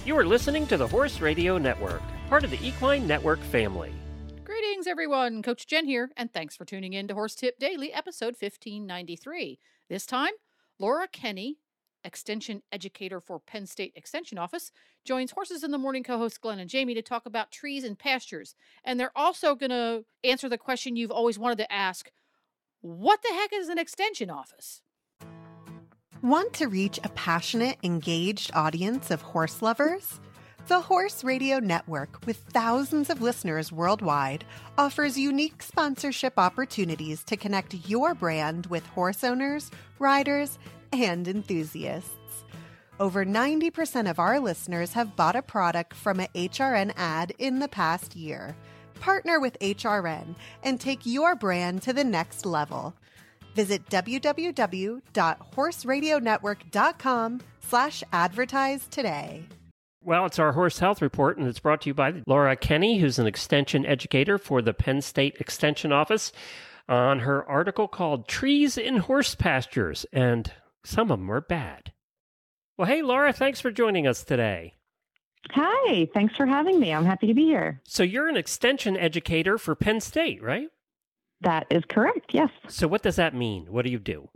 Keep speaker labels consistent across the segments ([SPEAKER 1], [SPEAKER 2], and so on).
[SPEAKER 1] You are listening to the Horse Radio Network, part of the Equine Network family.
[SPEAKER 2] Greetings, everyone. Coach Jen here, and thanks for tuning in to Horse Tip Daily, episode 1593. This time, Laura Kenny, Extension Educator for Penn State Extension Office, joins Horses in the Morning co-hosts Glenn and Jamie to talk about trees and pastures. And they're also going to answer the question you've always wanted to ask, what the heck is an extension office?
[SPEAKER 3] Want to reach a passionate, engaged audience of horse lovers? The Horse Radio Network, with thousands of listeners worldwide, offers unique sponsorship opportunities to connect your brand with horse owners, riders, and enthusiasts. Over 90% of our listeners have bought a product from an HRN ad in the past year. Partner with HRN and take your brand to the next level. Visit www.horseradionetwork.com/advertise today.
[SPEAKER 1] Well, it's our Horse Health Report, and it's brought to you by Laura Kenny, who's an extension educator for the Penn State Extension Office, on her article called Trees in Horse Pastures, and some of them are bad. Well, hey, Laura, thanks for joining us today.
[SPEAKER 4] Hi, thanks for having me. I'm happy to be here.
[SPEAKER 1] So you're an extension educator for Penn State, right?
[SPEAKER 4] That is correct, yes.
[SPEAKER 1] So what does that mean? What do you do?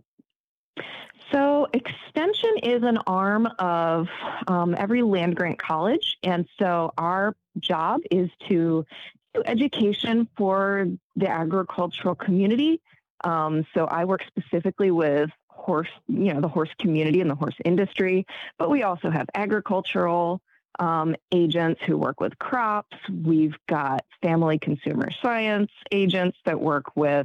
[SPEAKER 4] So extension is an arm of every land-grant college. And so our job is to do education for the agricultural community. So I work specifically with the horse community and the horse industry, but we also have agricultural agents who work with crops. We've got family consumer science agents that work with,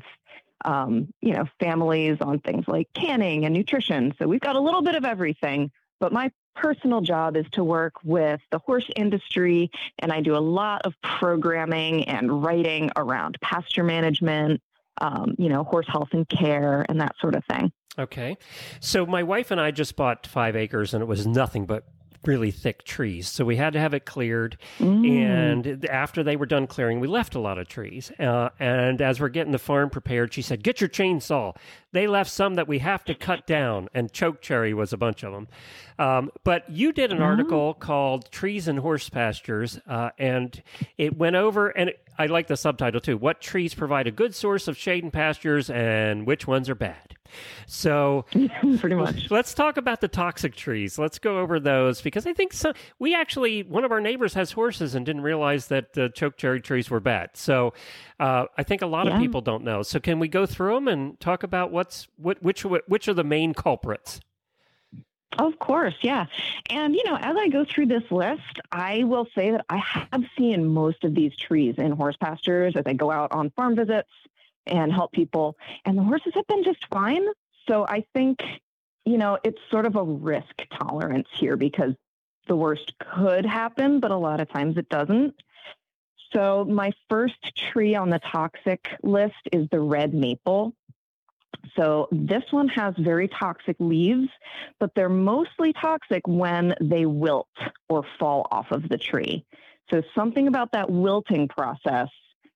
[SPEAKER 4] families on things like canning and nutrition. So we've got a little bit of everything, but my personal job is to work with the horse industry, and I do a lot of programming and writing around pasture management, horse health and care, and that sort of thing.
[SPEAKER 1] Okay. So my wife and I just bought 5 acres, and it was nothing but really thick trees. So we had to have it cleared. And after they were done clearing, we left a lot of trees. And as we're getting the farm prepared, she said, get your chainsaw. They left some that we have to cut down, and chokecherry was a bunch of them. But you did an article called Trees in Horse Pastures, and it went over, and I like the subtitle too, What Trees Provide a Good Source of Shade and Pastures and Which Ones Are Bad. So
[SPEAKER 4] pretty much.
[SPEAKER 1] Let's talk about the toxic trees. Let's go over those, because I think one of our neighbors has horses and didn't realize that chokecherry trees were bad. So I think a lot of people don't know. So can we go through them and talk about which are the main culprits?
[SPEAKER 4] Of course, yeah. And, as I go through this list, I will say that I have seen most of these trees in horse pastures as I go out on farm visits and help people. And the horses have been just fine. So I think, it's sort of a risk tolerance here, because the worst could happen, but a lot of times it doesn't. So my first tree on the toxic list is the red maple. So this one has very toxic leaves, but they're mostly toxic when they wilt or fall off of the tree. So something about that wilting process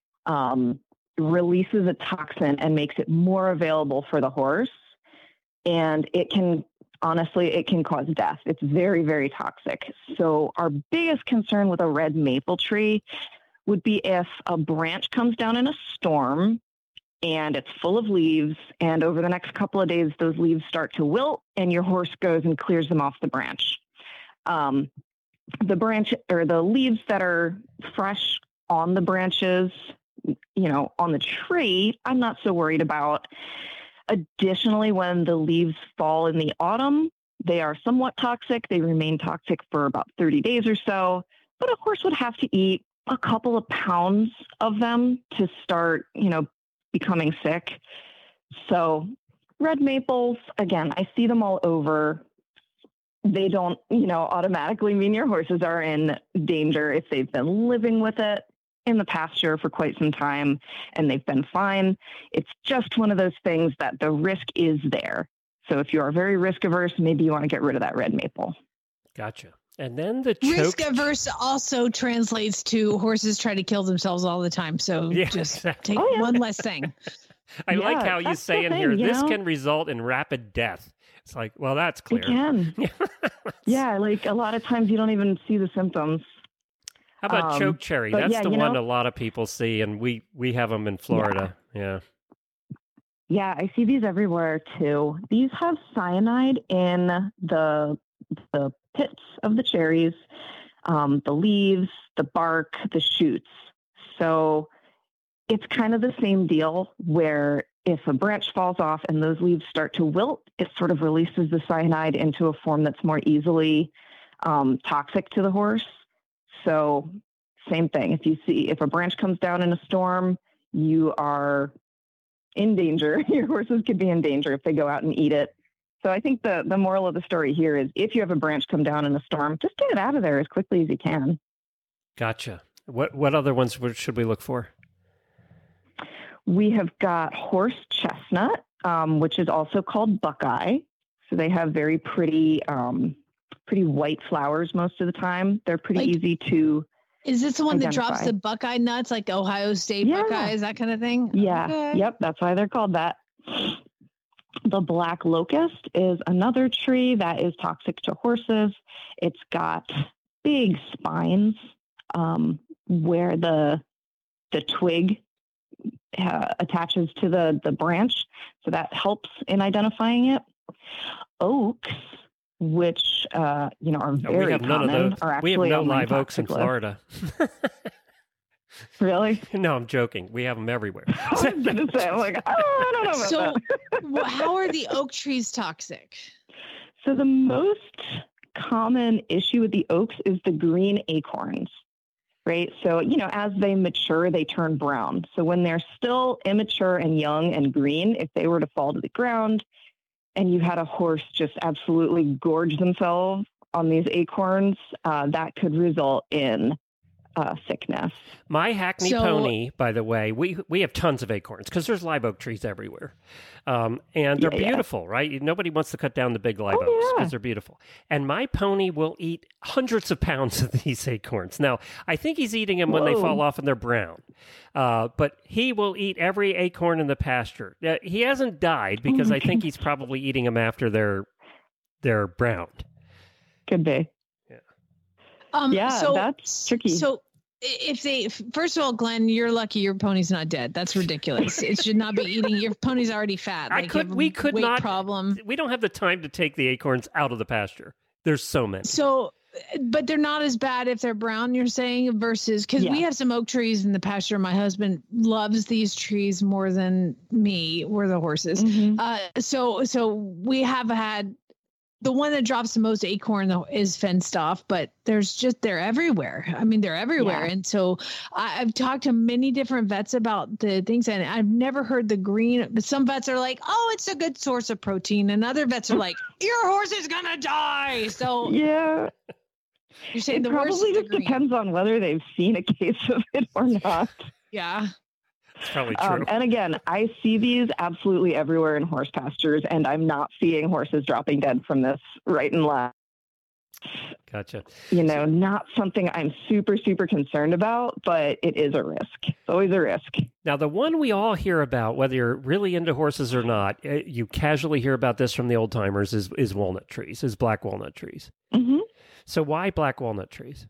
[SPEAKER 4] releases a toxin and makes it more available for the horse. And it can cause death. It's very, very toxic. So our biggest concern with a red maple tree would be if a branch comes down in a storm and it's full of leaves, and over the next couple of days, those leaves start to wilt, and your horse goes and clears them off the branch. The branch or the leaves that are fresh on the branches, on the tree, I'm not so worried about. Additionally, when the leaves fall in the autumn, they are somewhat toxic. They remain toxic for about 30 days or so, but a horse would have to eat a couple of pounds of them to start, becoming sick. So red maples, again, I see them all over. They don't, automatically mean your horses are in danger if they've been living with it in the pasture for quite some time and they've been fine. It's just one of those things that the risk is there. So if you are very risk averse, maybe you want to get rid of that red maple.
[SPEAKER 1] Gotcha. And then the
[SPEAKER 5] risk averse also translates to horses try to kill themselves all the time. So just take one less thing.
[SPEAKER 1] I like
[SPEAKER 4] Yeah,
[SPEAKER 1] how you
[SPEAKER 4] that's
[SPEAKER 1] say
[SPEAKER 4] the
[SPEAKER 1] in
[SPEAKER 4] thing,
[SPEAKER 1] here,
[SPEAKER 4] you
[SPEAKER 1] this
[SPEAKER 4] know?
[SPEAKER 1] can result in rapid death. It's like, well, that's
[SPEAKER 4] It
[SPEAKER 1] clear.
[SPEAKER 4] can. Yeah, like a lot of times you don't even see the symptoms.
[SPEAKER 1] How about choke cherry?
[SPEAKER 4] but
[SPEAKER 1] That's
[SPEAKER 4] yeah,
[SPEAKER 1] the
[SPEAKER 4] you
[SPEAKER 1] one
[SPEAKER 4] know-
[SPEAKER 1] a lot of people see, and we have them in Florida. Yeah.
[SPEAKER 4] Yeah, I see these everywhere too. These have cyanide in the pits of the cherries, the leaves, the bark, the shoots. So it's kind of the same deal where if a branch falls off and those leaves start to wilt, it sort of releases the cyanide into a form that's more easily toxic to the horse. So same thing. If a branch comes down in a storm, you are in danger. Your horses could be in danger if they go out and eat it. So I think the moral of the story here is if you have a branch come down in a storm, just get it out of there as quickly as you can.
[SPEAKER 1] Gotcha. What other ones should we look for?
[SPEAKER 4] We have got horse chestnut, which is also called buckeye. So they have very pretty white flowers most of the time. They're pretty easy to
[SPEAKER 5] Is this the one that drops
[SPEAKER 4] identify.
[SPEAKER 5] the Buckeye nuts, like Ohio State
[SPEAKER 4] Yeah.
[SPEAKER 5] Buckeyes, that kind of thing?
[SPEAKER 4] Yeah.
[SPEAKER 5] Okay.
[SPEAKER 4] Yep. That's why they're called that. The black locust is another tree that is toxic to horses. It's got big spines where the twig attaches to the branch. So that helps in identifying it. Oaks, which are
[SPEAKER 1] we
[SPEAKER 4] very
[SPEAKER 1] have none
[SPEAKER 4] common,
[SPEAKER 1] of those.
[SPEAKER 4] are
[SPEAKER 1] We have
[SPEAKER 4] actually
[SPEAKER 1] no
[SPEAKER 4] on my
[SPEAKER 1] live oaks in
[SPEAKER 4] toxic list.
[SPEAKER 1] Florida.
[SPEAKER 4] Really?
[SPEAKER 1] No, I'm joking. We have them everywhere.
[SPEAKER 4] I was going to say, I'm like, I don't know about
[SPEAKER 5] So,
[SPEAKER 4] that.
[SPEAKER 5] how are the oak trees toxic?
[SPEAKER 4] So the most common issue with the oaks is the green acorns, right? So, as they mature, they turn brown. So when they're still immature and young and green, if they were to fall to the ground and you had a horse just absolutely gorge themselves on these acorns, that could result in sickness.
[SPEAKER 1] My Hackney
[SPEAKER 5] So-
[SPEAKER 1] pony, by the way, we have tons of acorns because there's live oak trees everywhere. And they're
[SPEAKER 4] Yeah.
[SPEAKER 1] beautiful, right? Nobody wants to cut down the big live
[SPEAKER 4] Oh,
[SPEAKER 1] oaks
[SPEAKER 4] yeah.
[SPEAKER 1] because they're beautiful. And my pony will eat hundreds of pounds of these acorns. Now, I think he's eating them when they
[SPEAKER 4] Whoa.
[SPEAKER 1] fall off and they're brown. But he will eat every acorn in the pasture. He hasn't died because
[SPEAKER 4] my
[SPEAKER 1] I think he's probably eating them after they're browned.
[SPEAKER 4] Could be. Yeah,
[SPEAKER 5] so,
[SPEAKER 4] that's tricky.
[SPEAKER 5] So, first of all, Glenn, you're lucky your pony's not dead. That's ridiculous. It should not be eating. Your pony's already fat. You have a
[SPEAKER 1] We could
[SPEAKER 5] weight
[SPEAKER 1] not
[SPEAKER 5] problem.
[SPEAKER 1] We don't have the time to take the acorns out of the pasture. There's so many.
[SPEAKER 5] So, but they're not as bad if they're brown, you're saying, versus because we
[SPEAKER 4] Yeah.
[SPEAKER 5] have some oak trees in the pasture. My husband loves these trees more than me. We're the horses.
[SPEAKER 4] Mhm.
[SPEAKER 5] So we have had the one that drops the most acorn though is fenced off, but they're everywhere. I mean, they're everywhere.
[SPEAKER 4] Yeah.
[SPEAKER 5] And so I've talked to many different vets about the things, and I've never heard the green, but some vets are like, oh, it's a good source of protein. And other vets are like, your horse is going to die. So
[SPEAKER 4] Yeah.
[SPEAKER 5] you're saying
[SPEAKER 4] It
[SPEAKER 5] the worst
[SPEAKER 4] probably
[SPEAKER 5] is the
[SPEAKER 4] just
[SPEAKER 5] green.
[SPEAKER 4] depends on whether they've seen a case of it or not.
[SPEAKER 5] Yeah.
[SPEAKER 1] It's probably true.
[SPEAKER 4] And again, I see these absolutely everywhere in horse pastures, and I'm not seeing horses dropping dead from this right and left.
[SPEAKER 1] Gotcha.
[SPEAKER 4] Not something I'm super, super concerned about, but it is a risk. It's always a risk.
[SPEAKER 1] Now, the one we all hear about, whether you're really into horses or not, you casually hear about this from the old timers, is walnut trees, is black walnut trees.
[SPEAKER 4] Mm-hmm.
[SPEAKER 1] So why black walnut trees?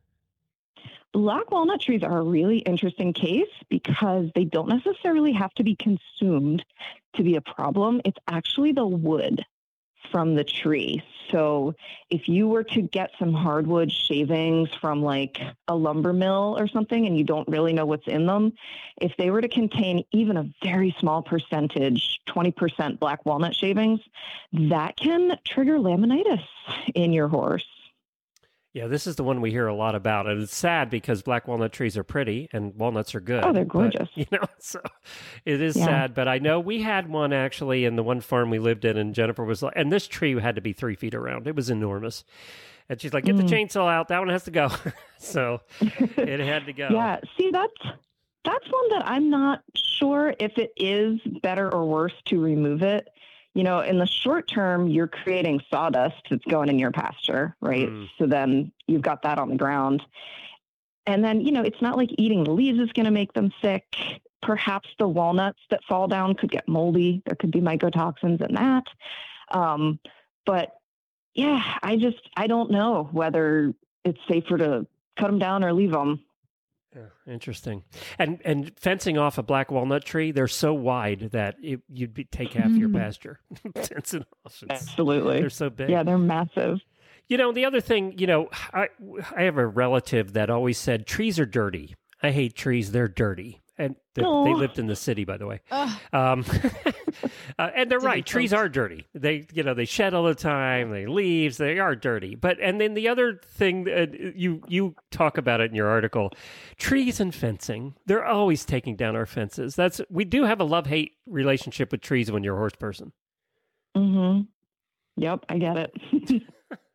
[SPEAKER 4] Black walnut trees are a really interesting case because they don't necessarily have to be consumed to be a problem. It's actually the wood from the tree. So if you were to get some hardwood shavings from like a lumber mill or something and you don't really know what's in them, if they were to contain even a very small percentage, 20% black walnut shavings, that can trigger laminitis in your horse.
[SPEAKER 1] Yeah, this is the one we hear a lot about, and it's sad because black walnut trees are pretty and walnuts are good.
[SPEAKER 4] Oh, they're
[SPEAKER 1] but,
[SPEAKER 4] gorgeous.
[SPEAKER 1] So it is
[SPEAKER 4] Yeah.
[SPEAKER 1] sad. But I know we had one actually in the one farm we lived in, and Jennifer was like, and this tree had to be 3 feet around. It was enormous. And she's like, get the chainsaw out. That one has to go. So it had to go.
[SPEAKER 4] Yeah, see, that's one that I'm not sure if it is better or worse to remove it. In the short term, you're creating sawdust that's going in your pasture, right? So then you've got that on the ground. And then, it's not like eating the leaves is going to make them sick. perhaps the walnuts that fall down could get moldy. There could be mycotoxins in that. But yeah, I don't know whether it's safer to cut them down or leave them.
[SPEAKER 1] Yeah, interesting. And fencing off a black walnut tree, they're so wide that you'd take half your pasture. Fencing off.
[SPEAKER 4] Absolutely.
[SPEAKER 1] They're so big.
[SPEAKER 4] Yeah, they're massive.
[SPEAKER 1] The other thing, I have a relative that always said, trees are dirty. I hate trees. They're dirty. And they lived in the city, by the way. And they're right. Trees are dirty. They shed all the time. They leaves. They are dirty. And then the other thing, you talk about it in your article, trees and fencing. They're always taking down our fences. We do have a love-hate relationship with trees when you're a horse person.
[SPEAKER 4] Mm-hmm. Yep, I get it.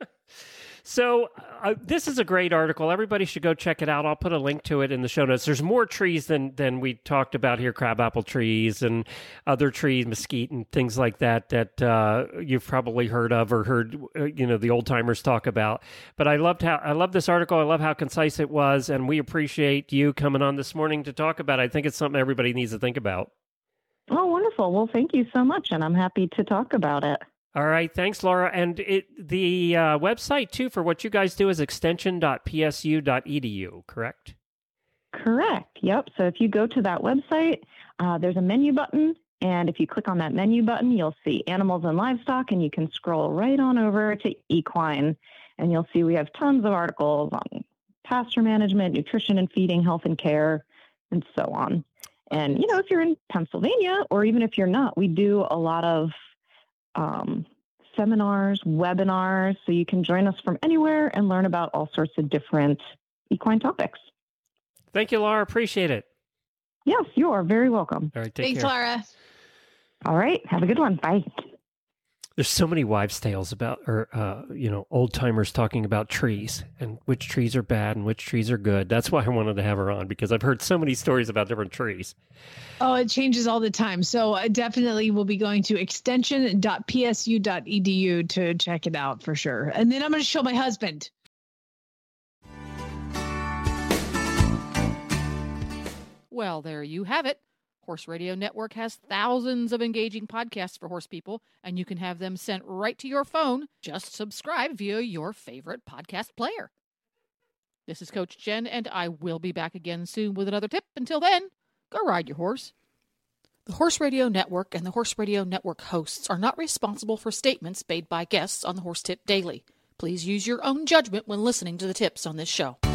[SPEAKER 1] So this is a great article. Everybody should go check it out. I'll put a link to it in the show notes. There's more trees than we talked about here, crabapple trees and other trees, mesquite and things like that you've probably heard of or heard the old timers talk about. But I love this article. I love how concise it was, and we appreciate you coming on this morning to talk about it. I think it's something everybody needs to think about.
[SPEAKER 4] Oh, wonderful. Well, thank you so much, and I'm happy to talk about it.
[SPEAKER 1] All right. Thanks, Laura. And the website, too, for what you guys do is extension.psu.edu, correct?
[SPEAKER 4] Correct. Yep. So if you go to that website, there's a menu button. And if you click on that menu button, you'll see animals and livestock, and you can scroll right on over to equine. And you'll see we have tons of articles on pasture management, nutrition and feeding, health and care, and so on. And, if you're in Pennsylvania, or even if you're not, we do a lot of seminars, webinars, so you can join us from anywhere and learn about all sorts of different equine topics.
[SPEAKER 1] Thank you, Laura. Appreciate it.
[SPEAKER 4] Yes, you are very welcome.
[SPEAKER 1] All right, take
[SPEAKER 5] Thanks,
[SPEAKER 1] care.
[SPEAKER 5] Laura.
[SPEAKER 4] All right, have a good one. Bye.
[SPEAKER 1] There's so many wives' tales about, old timers talking about trees and which trees are bad and which trees are good. That's why I wanted to have her on, because I've heard so many stories about different trees.
[SPEAKER 5] Oh, it changes all the time. So I definitely will be going to extension.psu.edu to check it out for sure. And then I'm going to show my husband.
[SPEAKER 2] Well, there you have it. Horse Radio Network has thousands of engaging podcasts for horse people, and you can have them sent right to your phone. Just subscribe via your favorite podcast player. This is Coach Jen, and I will be back again soon with another tip. Until then, go ride your horse. The Horse Radio Network and the Horse Radio Network hosts are not responsible for statements made by guests on the Horse Tip Daily. Please use your own judgment when listening to the tips on this show.